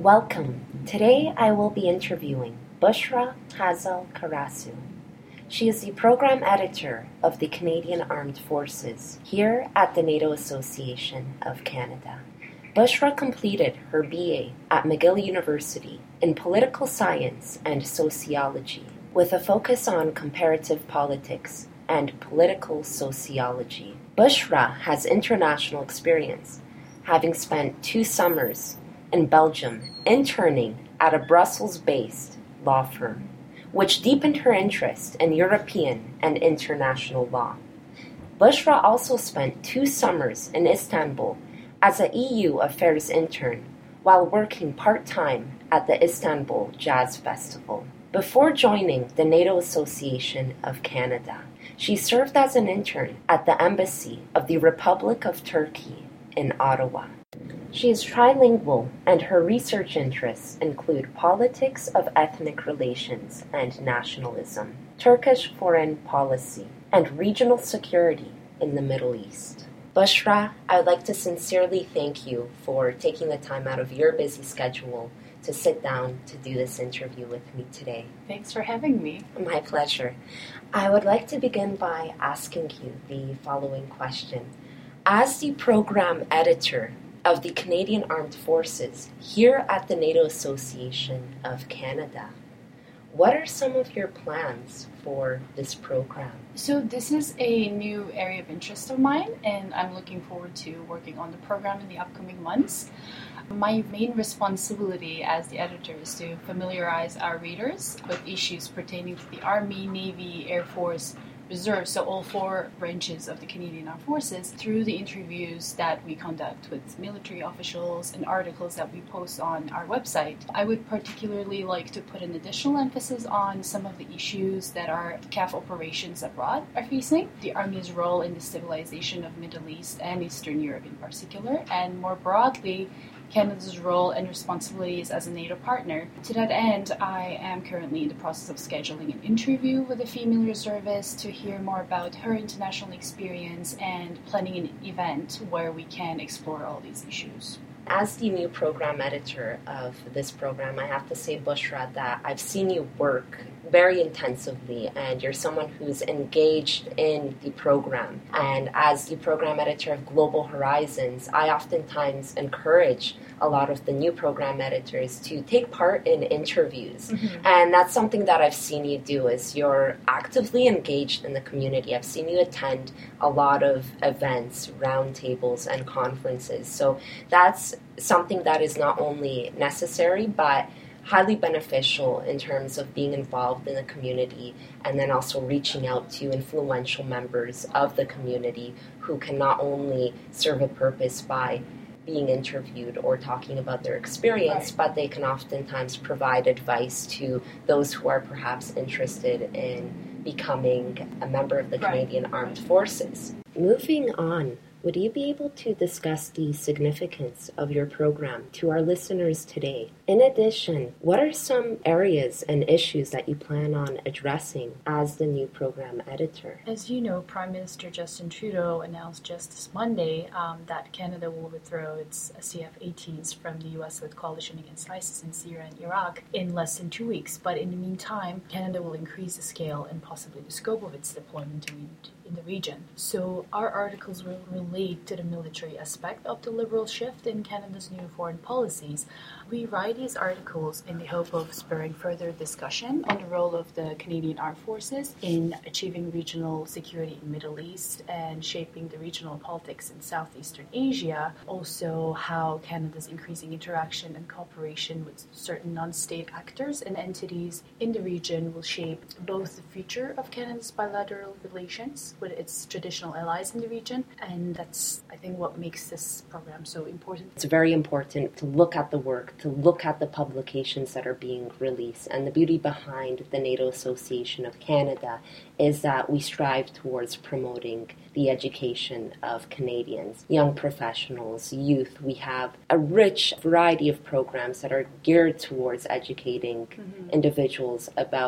Welcome. Today I will be interviewing Bushra Hazal Karasu. She is the program editor of the Canadian Armed Forces here at the NATO Association of Canada. Bushra completed her BA at McGill University in political science and sociology with a focus on comparative politics and political sociology. Bushra has international experience, having spent 2 summers in Belgium interning at a Brussels-based law firm, which deepened her interest in European and international law. Bushra also spent 2 summers in Istanbul as an EU affairs intern while working part-time at the Istanbul Jazz Festival. Before joining the NATO Association of Canada, she served as an intern at the Embassy of the Republic of Turkey in Ottawa. She is trilingual, and her research interests include politics of ethnic relations and nationalism, Turkish foreign policy, and regional security in the Middle East. Bushra, I would like to sincerely thank you for taking the time out of your busy schedule to sit down to do this interview with me today. Thanks for having me. My pleasure. I would like to begin by asking you the following question. As the program editor of the Canadian Armed Forces here at the NATO Association of Canada, what are some of your plans for this program? So this is a new area of interest of mine, and I'm looking forward to working on the program in the upcoming months. My main responsibility as the editor is to familiarize our readers with issues pertaining to the Army, Navy, Air Force, Reserve, so all 4 branches of the Canadian Armed Forces, through the interviews that we conduct with military officials and articles that we post on our website. I would particularly like to put an additional emphasis on some of the issues that our CAF operations abroad are facing, the Army's role in the stabilization of Middle East and Eastern Europe in particular, and more broadly, Canada's role and responsibilities as a NATO partner. To that end, I am currently in the process of scheduling an interview with a female reservist to hear more about her international experience and planning an event where we can explore all these issues. As the new program editor of this program, I have to say, Bushra, that I've seen you work very intensively, and you're someone who's engaged in the program. And as the program editor of Global Horizons, I oftentimes encourage a lot of the new program editors to take part in interviews. Mm-hmm. And that's something that I've seen you do, is you're actively engaged in the community. I've seen you attend a lot of events, roundtables, and conferences. So that's something that is not only necessary, but highly beneficial in terms of being involved in the community and then also reaching out to influential members of the community who can not only serve a purpose by being interviewed or talking about their experience, right, but they can oftentimes provide advice to those who are perhaps interested in becoming a member of the Canadian Armed Forces. Moving on, would you be able to discuss the significance of your program to our listeners today? In addition, what are some areas and issues that you plan on addressing as the new program editor? As you know, Prime Minister Justin Trudeau announced just this Monday that Canada will withdraw its CF-18s from the U.S.-led coalition against ISIS in Syria and Iraq in less than 2 weeks. But in the meantime, Canada will increase the scale and possibly the scope of its deployment in the region. So our articles will relate to the military aspect of the Liberal shift in Canada's new foreign policies. We write these articles in the hope of spurring further discussion on the role of the Canadian Armed Forces in achieving regional security in the Middle East and shaping the regional politics in Southeastern Asia. Also, how Canada's increasing interaction and cooperation with certain non-state actors and entities in the region will shape both the future of Canada's bilateral relations with its traditional allies in the region, and that's, I think, what makes this program so important. It's very important to look at the work, to look at the publications that are being released, and the beauty behind the NATO Association of Canada is that we strive towards promoting the education of Canadians, young professionals, youth. We have a rich variety of programs that are geared towards educating individuals about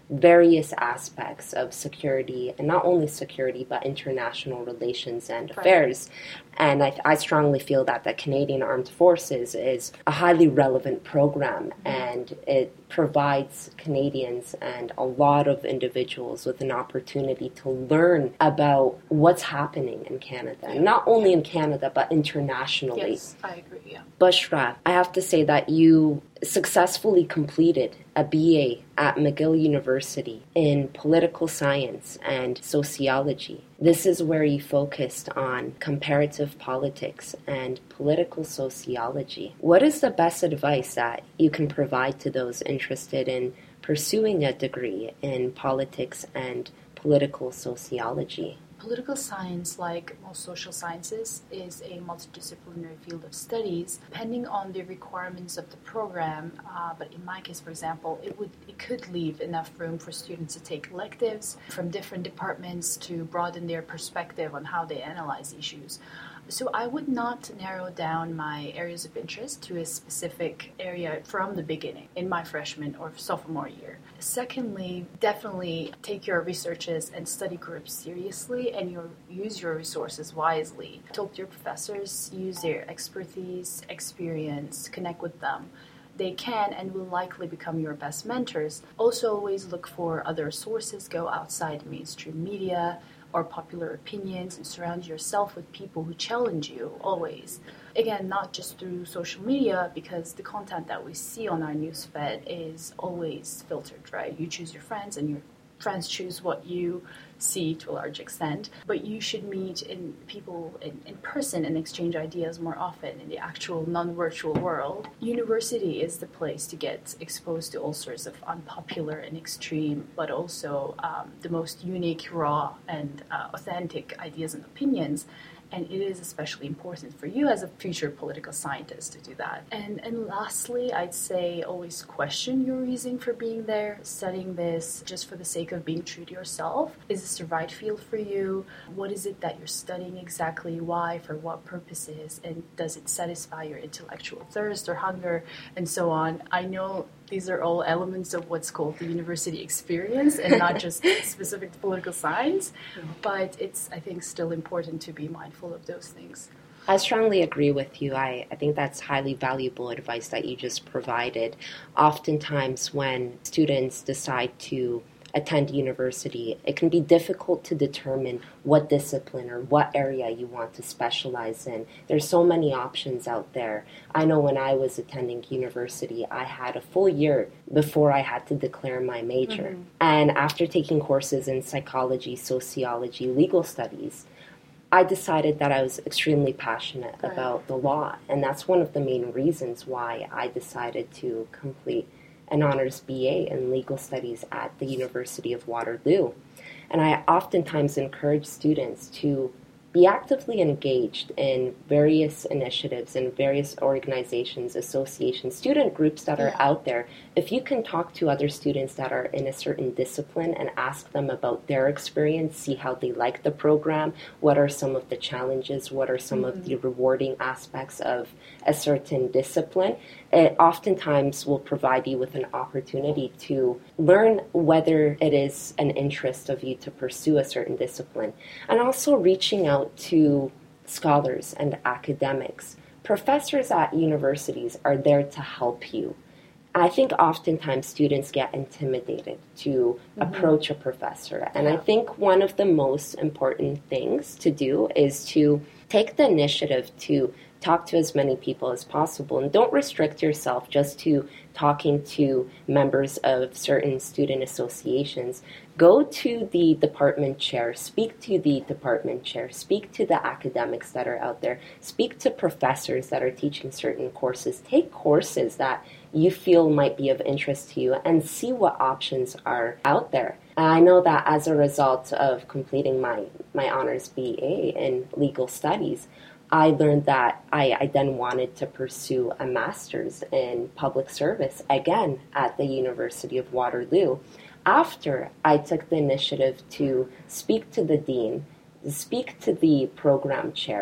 various aspects of security, and not only security, but international relations and affairs. And I strongly feel that the Canadian Armed Forces is a highly relevant program, and it provides Canadians and a lot of individuals with an opportunity to learn about what's happening in Canada, not only in Canada, but internationally. Yes, I agree, yeah. Bushra, I have to say that you successfully completed a BA at McGill University in political science and sociology. This is where you focused on comparative politics and political sociology. What is the best advice that you can provide to those interested in pursuing a degree in politics and political sociology? Political science, like most social sciences, is a multidisciplinary field of studies, depending on the requirements of the program. But in my case, for example, it could leave enough room for students to take electives from different departments to broaden their perspective on how they analyze issues. So I would not narrow down my areas of interest to a specific area from the beginning in my freshman or sophomore year. Secondly, definitely take your researches and study groups seriously and use your resources wisely. Talk to your professors, use their expertise, experience, connect with them. They can and will likely become your best mentors. Also, always look for other sources, go outside mainstream media or popular opinions, and surround yourself with people who challenge you, always. Again, not just through social media, because the content that we see on our newsfeed is always filtered, right? You choose your friends, and your friends choose what you see to a large extent. But you should meet people in person and exchange ideas more often in the actual non-virtual world. University is the place to get exposed to all sorts of unpopular and extreme, but also the most unique, raw, and authentic ideas and opinions. And it is especially important for you as a future political scientist to do that. And lastly, I'd say always question your reason for being there, studying this just for the sake of being true to yourself. Is this the right field for you? What is it that you're studying exactly? Why? For what purposes? And does it satisfy your intellectual thirst or hunger? And so on. I know these are all elements of what's called the university experience and not just specific to political science, but it's, I think, still important to be mindful of those things. I strongly agree with you. I think that's highly valuable advice that you just provided. Oftentimes when students decide to attend university, it can be difficult to determine what discipline or what area you want to specialize in. There's so many options out there. I know when I was attending university, I had a full year before I had to declare my major. Mm-hmm. And after taking courses in psychology, sociology, legal studies, I decided that I was extremely passionate about the law. And that's one of the main reasons why I decided to complete an honors BA in legal studies at the University of Waterloo. And I oftentimes encourage students to be actively engaged in various initiatives and various organizations, associations, student groups that are out there. If you can talk to other students that are in a certain discipline and ask them about their experience, see how they like the program, what are some of the challenges, what are some of the rewarding aspects of a certain discipline, it oftentimes will provide you with an opportunity to learn whether it is an interest of you to pursue a certain discipline. And also reaching out to scholars and academics. Professors at universities are there to help you. I think oftentimes students get intimidated to approach a professor. And I think one of the most important things to do is to take the initiative to talk to as many people as possible, and don't restrict yourself just to talking to members of certain student associations. Go to the department chair, speak to the department chair, speak to the academics that are out there, speak to professors that are teaching certain courses, take courses that you feel might be of interest to you, and see what options are out there. And I know that as a result of completing my honors BA in legal studies, I learned that I then wanted to pursue a master's in public service, again, at the University of Waterloo. After I took the initiative to speak to the dean, speak to the program chair,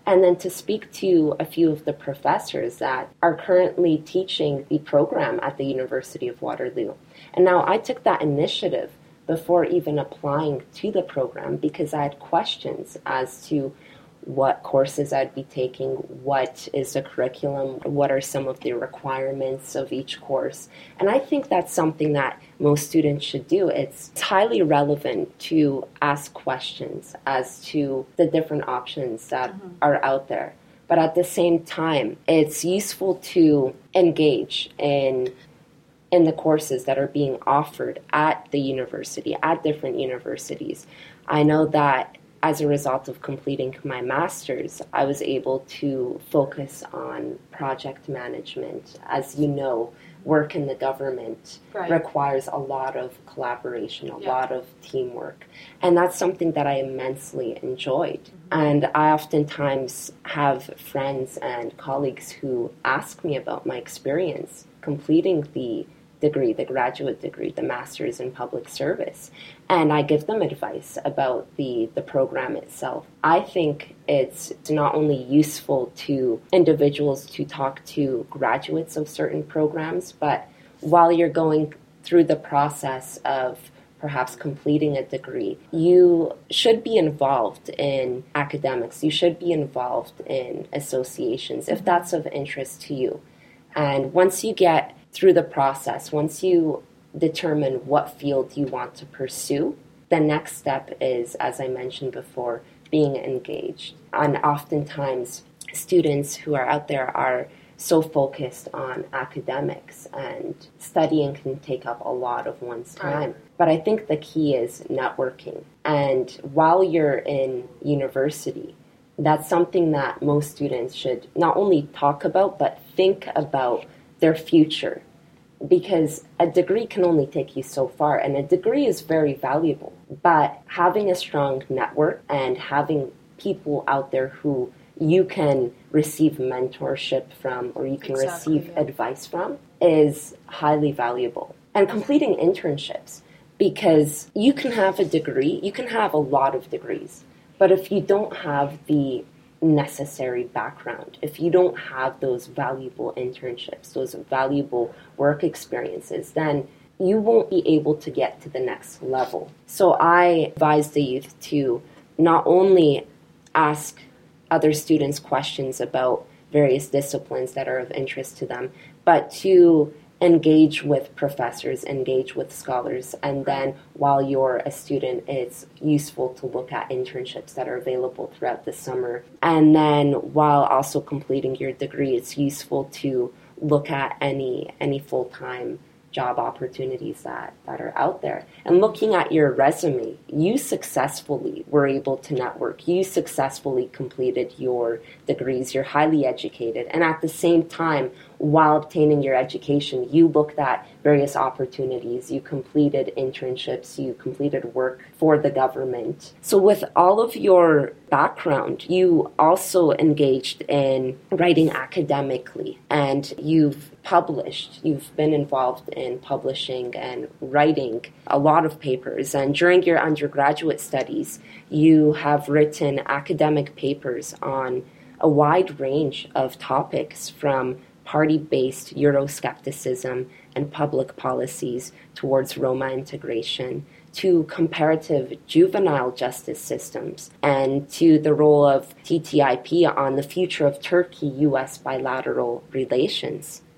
and then to speak to a few of the professors that are currently teaching the program at the University of Waterloo. And now I took that initiative before even applying to the program because I had questions as to what courses I'd be taking, what is the curriculum, what are some of the requirements of each course. And I think that's something that most students should do. It's highly relevant to ask questions as to the different options that are out there. But at the same time, it's useful to engage in the courses that are being offered at the university, at different universities. I know that as a result of completing my master's, I was able to focus on project management. As you know, work in the government requires a lot of collaboration, a lot of teamwork. And that's something that I immensely enjoyed. And I oftentimes have friends and colleagues who ask me about my experience completing the degree, the graduate degree, the master's in public service. And I give them advice about the program itself. I think it's not only useful to individuals to talk to graduates of certain programs, but while you're going through the process of perhaps completing a degree, you should be involved in academics. You should be involved in associations if that's of interest to you. And once you get through the process, once you determine what field you want to pursue, the next step is, as I mentioned before, being engaged. And oftentimes, students who are out there are so focused on academics, and studying can take up a lot of one's time. But I think the key is networking. And while you're in university, that's something that most students should not only talk about, but think about their future, because a degree can only take you so far, and a degree is very valuable. But having a strong network and having people out there who you can receive mentorship from or you can receive advice from is highly valuable. And completing internships, because you can have a degree, you can have a lot of degrees, but if you don't have the necessary background, if you don't have those valuable internships, those valuable work experiences, then you won't be able to get to the next level. So I advise the youth to not only ask other students questions about various disciplines that are of interest to them, but to engage with professors, engage with scholars, and then while you're a student, it's useful to look at internships that are available throughout the summer. And then while also completing your degree, it's useful to look at any full-time job opportunities that are out there. And looking at your resume, you successfully were able to network. You successfully completed your degrees. You're highly educated. And at the same time, while obtaining your education, you looked at various opportunities. You completed internships. You completed work for the government. So with all of your background, you also engaged in writing academically, and you've published. You've been involved in publishing and writing a lot of papers. And during your undergraduate studies, you have written academic papers on a wide range of topics, from party-based Euroscepticism and public policies towards Roma integration, to comparative juvenile justice systems, and to the role of TTIP on the future of Turkey-U.S. bilateral relations.